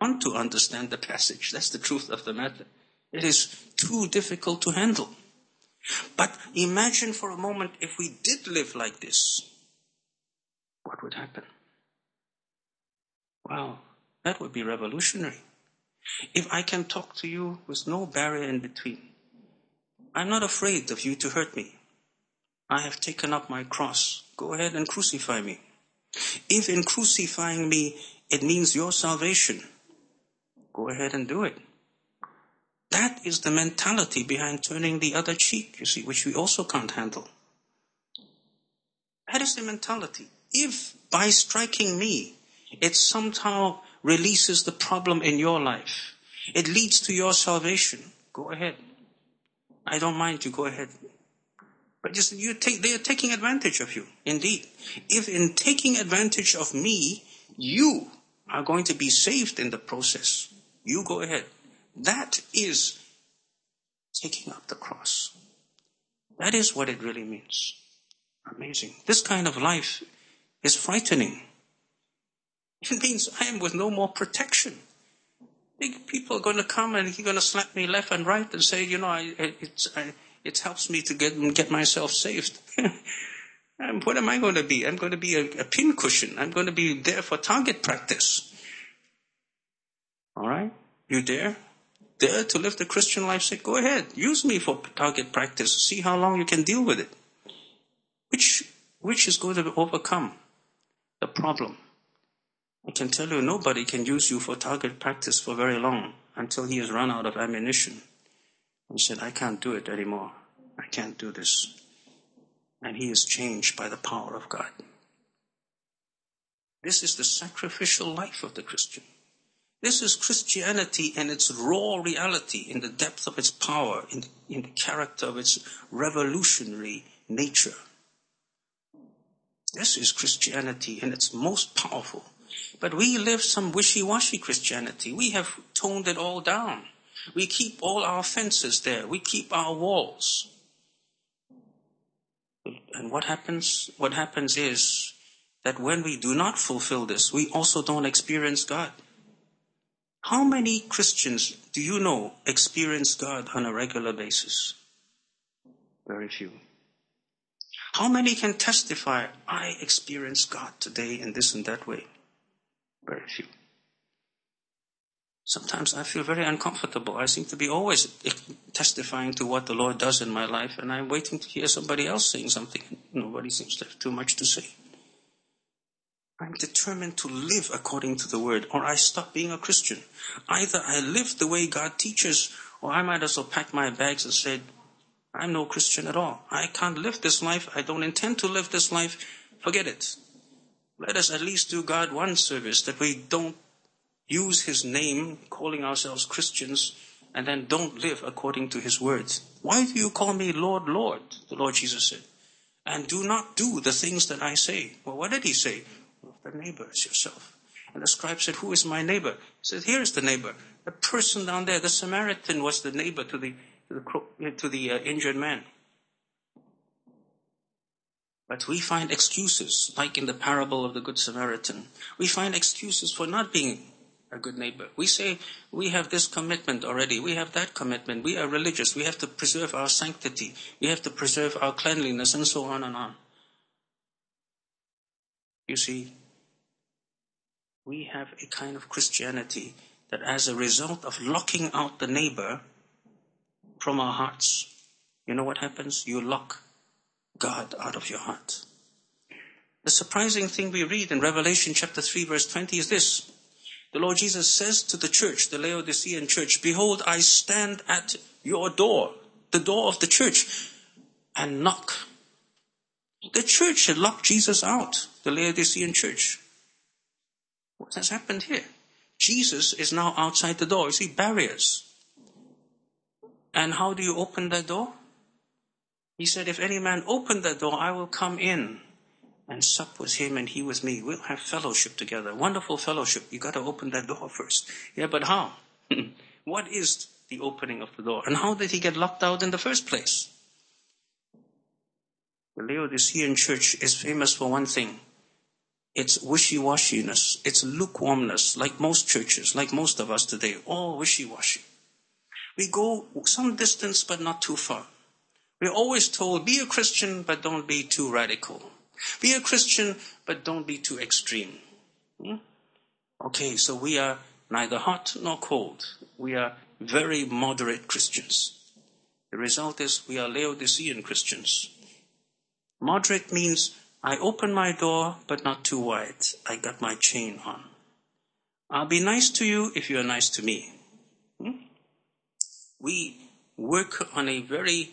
want to understand the passage. That's the truth of the matter. It is too difficult to handle. But imagine for a moment if we did live like this, what would happen? Wow, that would be revolutionary. If I can talk to you with no barrier in between, I'm not afraid of you to hurt me. I have taken up my cross. Go ahead and crucify me. If in crucifying me, it means your salvation, go ahead and do it. That is the mentality behind turning the other cheek, you see, which we also can't handle. That is the mentality. If by striking me, it somehow releases the problem in your life, it leads to your salvation, go ahead. I don't mind you, go ahead. But just they are taking advantage of you, indeed. If in taking advantage of me, you are going to be saved in the process, you go ahead. That is taking up the cross. That is what it really means. Amazing. This kind of life is frightening. It means I am with no more protection. People are going to come and he's going to slap me left and right and say, it helps me to get myself saved. And what am I going to be? I'm going to be a pincushion. I'm going to be there for target practice. All right? You dare? Dare to live the Christian life? Say, go ahead. Use me for target practice. See how long you can deal with it. Which is going to overcome the problem? I can tell you, nobody can use you for target practice for very long until he has run out of ammunition and said, I can't do it anymore. I can't do this. And he is changed by the power of God. This is the sacrificial life of the Christian. This is Christianity in its raw reality, in the depth of its power, in the character of its revolutionary nature. This is Christianity in its most powerful. But we live some wishy-washy Christianity. We have toned it all down. We keep all our fences there. We keep our walls. And what happens? What happens is that when we do not fulfill this, we also don't experience God. How many Christians do you know experience God on a regular basis? Very few. How many can testify, I experienced God today in this and that way? Very few. Sometimes I feel very uncomfortable. I seem to be always testifying to what the Lord does in my life, and I'm waiting to hear somebody else saying something. Nobody seems to have too much to say. I'm determined to live according to the Word, or I stop being a Christian. Either I live the way God teaches, or I might as well pack my bags and say, I'm no Christian at all. I can't live this life. I don't intend to live this life. Forget it. Let us at least do God one service, that we don't use His name, calling ourselves Christians, and then don't live according to His words. Why do you call me Lord, Lord? The Lord Jesus said. And do not do the things that I say. Well, what did He say? Well, the neighbor is yourself. And the scribe said, who is my neighbor? He said, here is the neighbor. The person down there, the Samaritan, was the neighbor to the injured man. But we find excuses, like in the parable of the Good Samaritan. We find excuses for not being a good neighbor. We say, we have this commitment already. We have that commitment. We are religious. We have to preserve our sanctity. We have to preserve our cleanliness, and so on and on. You see, we have a kind of Christianity that as a result of locking out the neighbor from our hearts, you know what happens? You lock God out of your heart. The surprising thing we read in Revelation chapter 3 verse 20 is this. The Lord Jesus says to the church, the Laodicean church, behold, I stand at your door, the door of the church, and knock. The church had locked Jesus out, the Laodicean church. What has happened here? Jesus is now outside the door. You see, barriers. And how do you open that door? He said, if any man open that door, I will come in and sup with him and he with me. We'll have fellowship together. Wonderful fellowship. You got to open that door first. Yeah, but how? What is the opening of the door? And how did he get locked out in the first place? The Laodicean church is famous for one thing. It's wishy-washiness. It's lukewarmness, like most churches, like most of us today, all wishy-washy. We go some distance, but not too far. We're always told, be a Christian, but don't be too radical. Be a Christian, but don't be too extreme. Okay, so we are neither hot nor cold. We are very moderate Christians. The result is we are Laodicean Christians. Moderate means I open my door, but not too wide. I got my chain on. I'll be nice to you if you are nice to me. We work on a very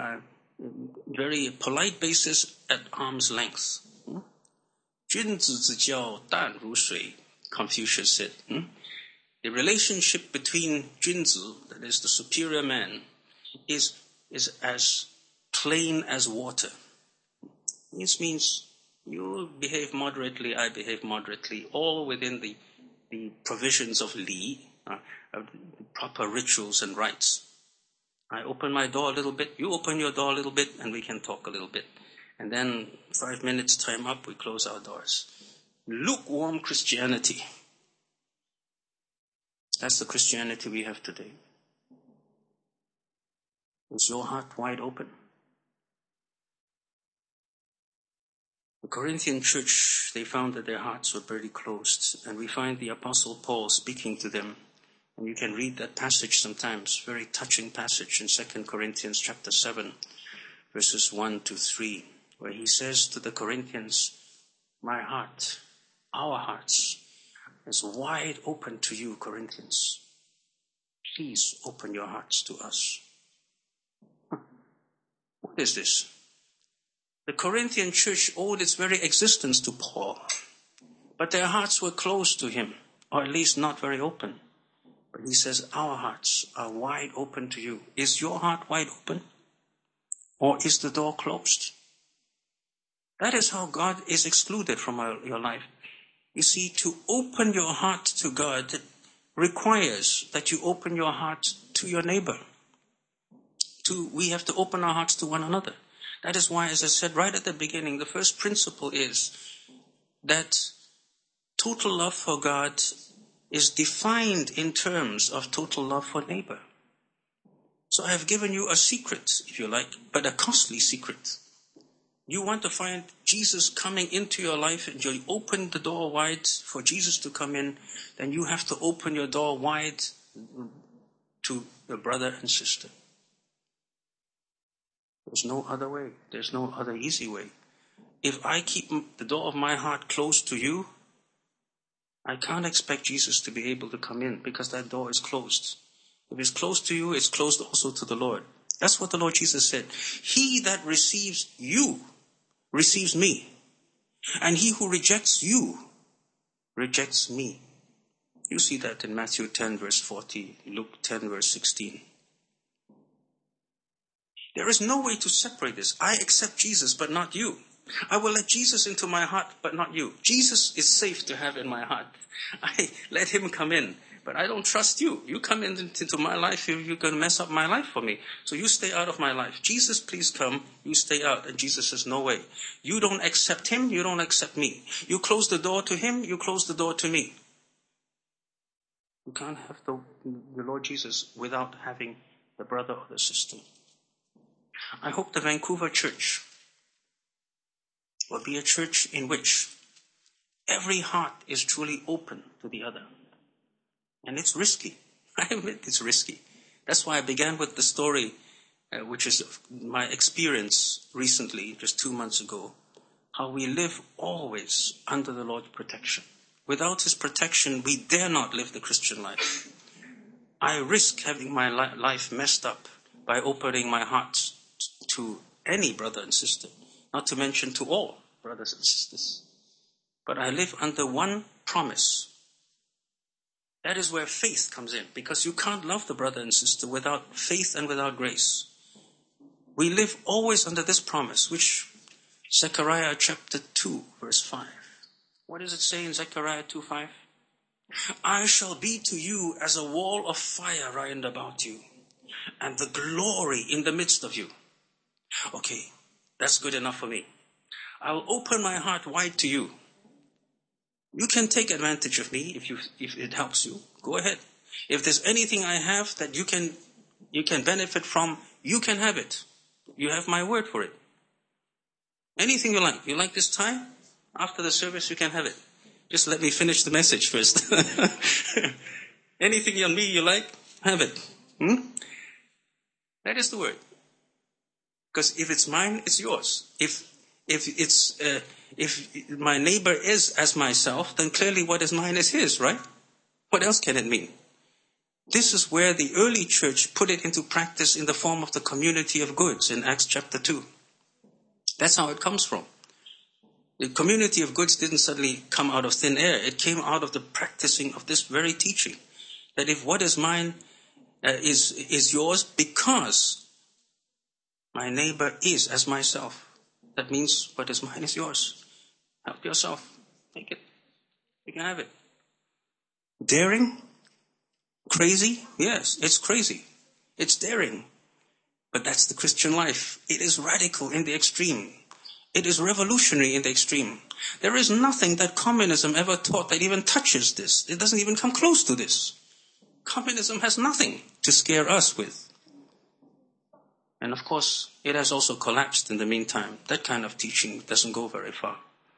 polite basis at arm's length. 君子之交淡如水, Confucius said. The relationship between 君子, that is the superior man, is as plain as water. This means you behave moderately, I behave moderately, all within the provisions of Li, of the proper rituals and rites. I open my door a little bit, you open your door a little bit, and we can talk a little bit. And then 5 minutes time up, we close our doors. Lukewarm Christianity. That's the Christianity we have today. Is your heart wide open? The Corinthian church, they found that their hearts were pretty closed. And we find the Apostle Paul speaking to them. And you can read that passage sometimes, very touching passage in 2 Corinthians chapter 7, verses 1 to 3, where he says to the Corinthians, my heart, our hearts, is wide open to you, Corinthians. Please open your hearts to us. What is this? The Corinthian church owed its very existence to Paul, but their hearts were closed to him, or at least not very open. But he says, our hearts are wide open to you. Is your heart wide open? Or is the door closed? That is how God is excluded from your life. You see, to open your heart to God requires that you open your heart to your neighbor. We have to open our hearts to one another. That is why, as I said right at the beginning, the first principle is that total love for God is defined in terms of total love for neighbor. So I have given you a secret, if you like, but a costly secret. You want to find Jesus coming into your life and you open the door wide for Jesus to come in, then you have to open your door wide to your brother and sister. There's no other way. There's no other easy way. If I keep the door of my heart closed to you, I can't expect Jesus to be able to come in because that door is closed. If it's closed to you, it's closed also to the Lord. That's what the Lord Jesus said. He that receives you receives me. And he who rejects you rejects me. You see that in Matthew 10 verse 40, Luke 10 verse 16. There is no way to separate this. I accept Jesus, but not you. I will let Jesus into my heart, but not you. Jesus is safe to have in my heart. I let him come in, but I don't trust you. You come into my life, you're going to mess up my life for me. So you stay out of my life. Jesus, please come. You stay out. And Jesus says, no way. You don't accept him, you don't accept me. You close the door to him, you close the door to me. You can't have the Lord Jesus without having the brother or the sister. I hope the Vancouver church will be a church in which every heart is truly open to the other. And it's risky. I admit it's risky. That's why I began with the story, which is my experience recently, just 2 months ago, how we live always under the Lord's protection. Without his protection, we dare not live the Christian life. I risk having my life messed up by opening my heart to any brother and sister, not to mention to all brothers and sisters. But I live under one promise. That is where faith comes in, because you can't love the brother and sister without faith and without grace. We live always under this promise, which Zechariah chapter 2, verse 5. What does it say in Zechariah 2:5? I shall be to you as a wall of fire round about you, and the glory in the midst of you. Okay, that's good enough for me. I will open my heart wide to you. You can take advantage of me if it helps you. Go ahead. If there's anything I have that you can benefit from, you can have it. You have my word for it. Anything you like. You like this tie? After the service, you can have it. Just let me finish the message first. Anything on me you like, have it. That is the word. Because if it's mine, it's yours. If my neighbor is as myself, then clearly what is mine is his, right? What else can it mean? This is where the early church put it into practice in the form of the community of goods in Acts chapter 2. That's how it comes from. The community of goods didn't suddenly come out of thin air. It came out of the practicing of this very teaching. That if what is mine is yours because my neighbor is as myself. That means what is mine is yours. Help yourself. Take it. You can have it. Daring? Crazy? Yes, it's crazy. It's daring. But that's the Christian life. It is radical in the extreme. It is revolutionary in the extreme. There is nothing that communism ever taught that even touches this. It doesn't even come close to this. Communism has nothing to scare us with. And of course, it has also collapsed in the meantime. That kind of teaching doesn't go very far.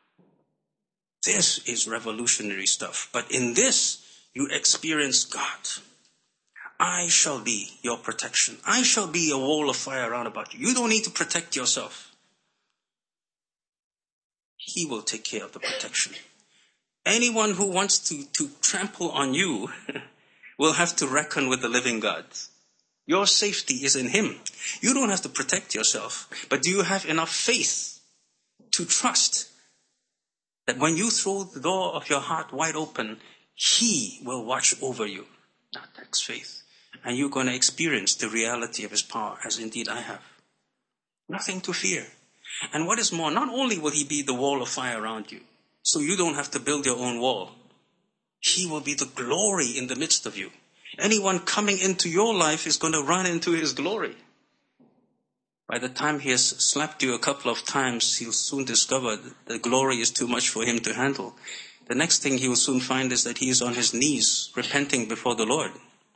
This is revolutionary stuff. But in this, you experience God. I shall be your protection. I shall be a wall of fire around about you. You don't need to protect yourself. He will take care of the protection. Anyone who wants to trample on you will have to reckon with the living God. Your safety is in him. You don't have to protect yourself. But do you have enough faith to trust that when you throw the door of your heart wide open, he will watch over you? That's faith. And you're going to experience the reality of his power, as indeed I have. Nothing to fear. And what is more, not only will he be the wall of fire around you, so you don't have to build your own wall. He will be the glory in the midst of you. Anyone coming into your life is going to run into his glory. By the time he has slapped you a couple of times, he'll soon discover that the glory is too much for him to handle. The next thing he will soon find is that he is on his knees, repenting before the Lord.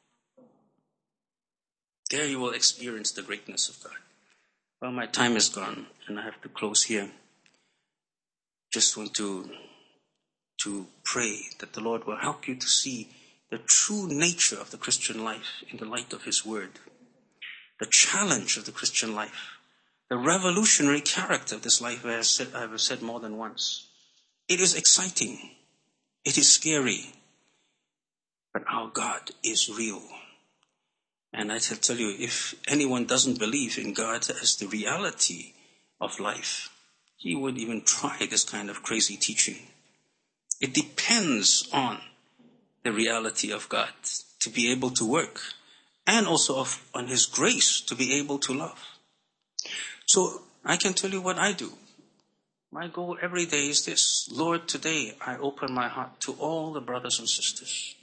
There you will experience the greatness of God. Well, my time is gone, and I have to close here. Just want to pray that the Lord will help you to see the true nature of the Christian life in the light of his word. The challenge of the Christian life. The revolutionary character of this life, I have said more than once. It is exciting. It is scary. But our God is real. And I tell you, if anyone doesn't believe in God as the reality of life, he wouldn't even try this kind of crazy teaching. It depends on the reality of God to be able to work, and also on his grace to be able to love. So I can tell you what I do. My goal every day is this: Lord, today I open my heart to all the brothers and sisters,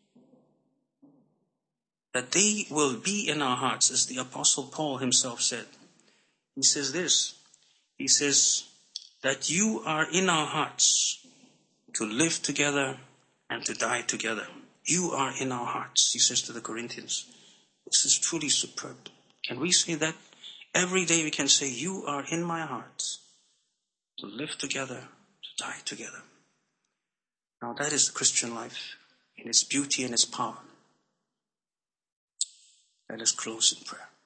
that they will be in our hearts, as the Apostle Paul himself said. He says this. He says that you are in our hearts to live together and to die together. You are in our hearts, he says to the Corinthians. This is truly superb. Can we say that? Every day we can say, you are in my heart to live together, to die together. Now that is the Christian life in its beauty and its power. Let us close in prayer.